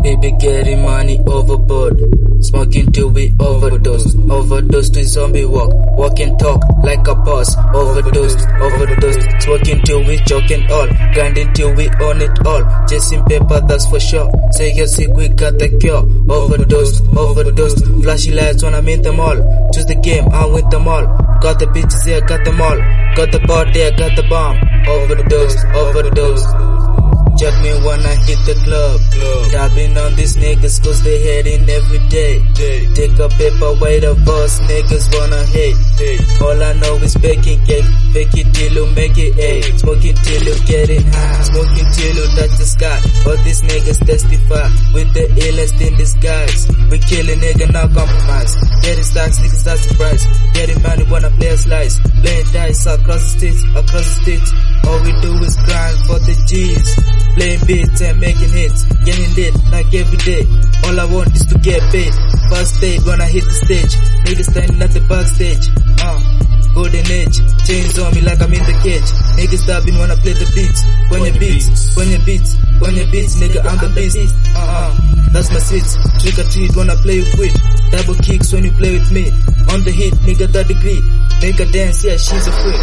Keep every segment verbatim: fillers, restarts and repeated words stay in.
Baby getting money overboard, smoking till we overdose. Overdose to zombie walk, walk and talk like a boss. Overdose, overdose, smoking till we choking all, grinding till we own it all. Chasing paper, that's for sure. Say you're sick, we got the cure. Overdose, overdose, flashy lights when I'm in them all. Choose the game, I win them all. Got the bitches here, got them all. Got the party, I got the bomb. Overdose, overdose. Check me when I hit the club. Dabbing on these niggas cause they hating every day. Take a paper, wait a boss, niggas wanna hate. All I know is baking cake. Bake it till you make it A. Smoking till you getting high. Smoking till you touch the sky. All these niggas testify with the illest in disguise. We kill a nigga, now compromise. Getting stacks, niggas that's the price. Getting money when I play a slice. Playing dice across the states, across the states. All we do is grind for the G's. Playing beats and making hits, getting lit like every day. All I want is to get paid. First date when I hit the stage, niggas standing at the backstage. Uh, golden age, chains on me like I'm in the cage. Niggas dabbing when I play the beats. When your beats, when your beats, when your beats, nigga I'm the beast. Uh uh, that's my sweets. Trick or treat when I play with quit. Double kicks when you play with me. On the hit, nigga third degree. Make her dance, yeah she's a freak.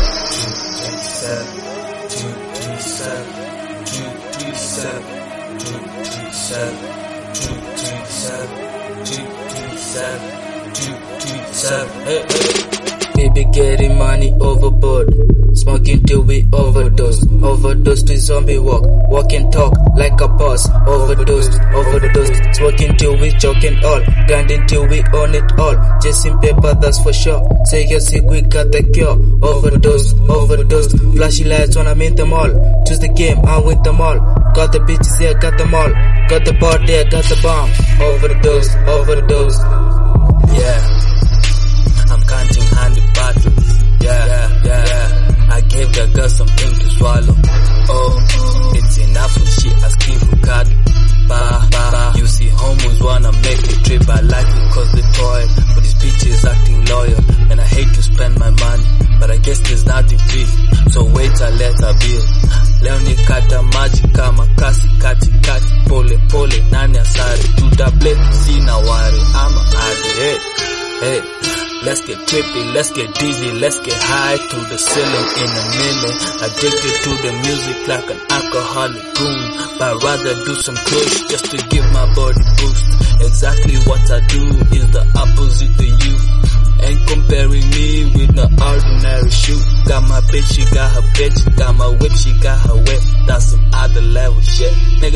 Two, three, seven. Two, three, seven, two, three, seven, two, three, seven, two, three, seven, two, three, seven. Hey, hey. Baby getting money overboard, smoking till we overdose. Overdose to zombie walk, walk and talk like a boss. Overdose, overdose, smoking till we choking all, grinding till we own it all. Chasing paper, that's for sure. Say you're sick, we got the cure. Overdose, overdose, flashy lights when I'm in them all. Choose the game, I win them all. Got the bitches here, got them all. Got the party, I got the bomb. Overdose, overdose. Yeah, I'm counting hundred bottles. Yeah, yeah, yeah. I gave the girl something to swallow. Oh, it's enough when she asking for card. Bah, bah. You see homos wanna make me trip. I like it cause they toy, but these bitches acting loyal. And I hate to spend my money, but I guess there's nothing free. So wait I let her bill. Leo nikata maji kama kasi kati kati. Pole pole nani asari. Tuta blame sina wari. I'm a addy. Hey, hey. Let's get trippy, let's get dizzy, let's get high to the ceiling in a minute. Addicted to the music like an alcoholic goon, but I'd rather do some kush just to give my body boost. Exactly what I do is the opposite to you. Ain't comparing me with no ordinary shoe. Got my bitch, she got her bitch. Got my whip, she got her whip. That's some other level shit, nigga.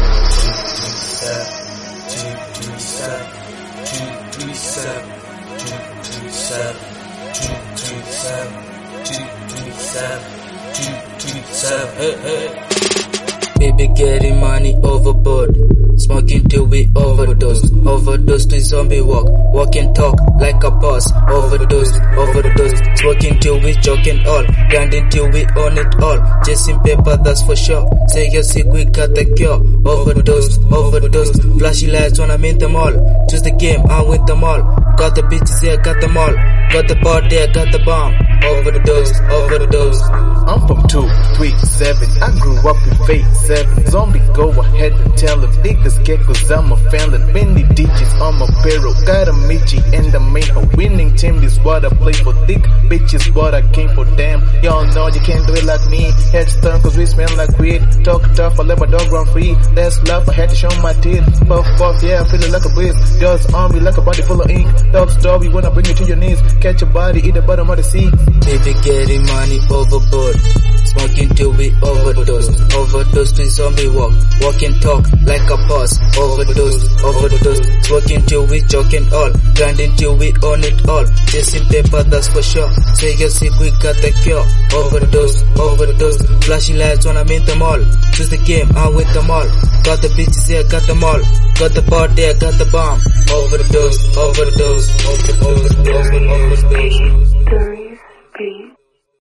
Two, three, seven, two, three, seven, two, three, seven, two, three, seven, two, three, seven, two, three, seven. Hey, hey. Baby getting money overboard, smoking till we overdose. Overdose to zombie walk, walk and talk like a boss. Overdose, overdose, smoking till we choking all, grinding till we own it all. Chasing paper, that's for sure. Say you're sick, we got the cure. Overdose, overdose, flashy lights when I'm in them all. Choose the game, I win them all. Got the bitches here, got them all. Got the party, I got the bomb. Overdose, overdose. I'm from two three seven, I grew up in phase seven. Zombie, go ahead and tell them niggas get cause I'm a felon. Many digits on my barrel, got a Michi and the main. A winning team is what I play for. Thick bitches what I came for. Damn, y'all know you can't do it like me. Head stun cause we smell like weed. Talk tough, I let my dog run free. That's love, I had to show my teeth. Puff puff, yeah, I'm feeling like a breeze. Dust on me like a body full of ink. Dog story when I bring you to your knees. Catch your body, eat the bottom of the sea. Baby getting money overboard, smoking till we overdose. Overdose to zombie walk, walk and talk like a boss. Overdose, overdose, smoking till we choking all, grinding till we own it all. Chasing paper, that's for sure. Say you're sick, we got the cure. Overdose, overdose, flashy lights when I'm in them all. Choose the game, I win them all. Got the bitches here, got them all. Got the party, I got the bomb. Overdose, overdose, overdose, overdose, overdose.